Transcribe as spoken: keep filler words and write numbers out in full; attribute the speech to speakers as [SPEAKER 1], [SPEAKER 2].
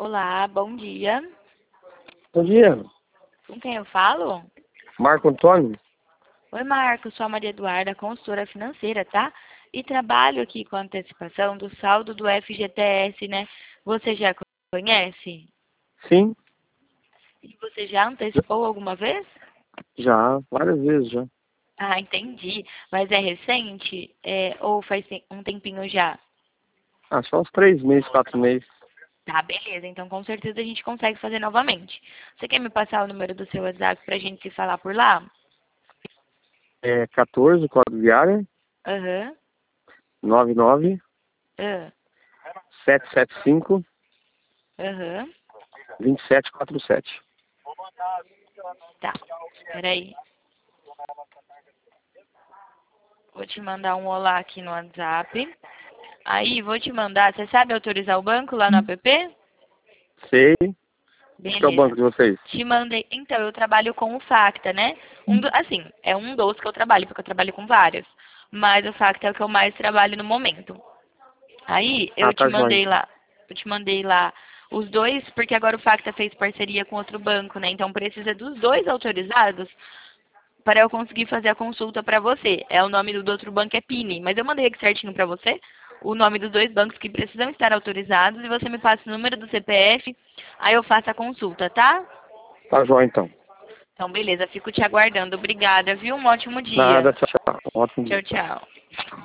[SPEAKER 1] Olá, bom dia.
[SPEAKER 2] Bom dia,
[SPEAKER 1] Com quem eu falo?
[SPEAKER 2] Marco Antônio.
[SPEAKER 1] Oi, Marcos, sou a Maria Eduarda, consultora financeira, tá? E trabalho aqui com a antecipação do saldo do F G T S, né? Você já conhece?
[SPEAKER 2] Sim,
[SPEAKER 1] E você já antecipou alguma vez?
[SPEAKER 2] já, várias vezes já.
[SPEAKER 1] Ah, entendi. Mas é recente? É, ou faz tem- um tempinho já?
[SPEAKER 2] Ah, só uns três meses, quatro meses.
[SPEAKER 1] Tá, beleza. Então, com certeza a gente consegue fazer novamente. Você quer me passar o número do seu WhatsApp pra gente se falar por lá?
[SPEAKER 2] É quatorze, código de área,
[SPEAKER 1] Aham.
[SPEAKER 2] nove nove
[SPEAKER 1] Aham.
[SPEAKER 2] sete sete cinco
[SPEAKER 1] Aham.
[SPEAKER 2] dois sete quatro sete.
[SPEAKER 1] Tá. Espera aí. Vou te mandar um olá aqui no WhatsApp. Aí, vou te mandar. Você sabe autorizar o banco lá no app?
[SPEAKER 2] Sei. Acho que é o banco
[SPEAKER 1] Beleza.
[SPEAKER 2] de vocês.
[SPEAKER 1] Te mandei. Então, eu trabalho com o Facta, né? Um do... Assim, é um dos que eu trabalho, porque eu trabalho com vários. Mas o Facta é o que eu mais trabalho no momento. Aí,
[SPEAKER 2] Ah,
[SPEAKER 1] eu te
[SPEAKER 2] tá joia.
[SPEAKER 1] mandei lá. Eu te mandei lá os dois, porque agora o Facta fez parceria com outro banco, né? Então, precisa dos dois autorizados para eu conseguir fazer a consulta para você. É o nome do outro banco é Pini, mas eu mandei aqui certinho para você o nome dos dois bancos que precisam estar autorizados e você me passa o número do C P F, aí eu faço a consulta, tá?
[SPEAKER 2] Tá joia então.
[SPEAKER 1] Então, beleza, fico te aguardando. Obrigada, viu? Um ótimo dia.
[SPEAKER 2] Nada, tchau, tchau. Um ótimo dia.
[SPEAKER 1] Tchau, tchau.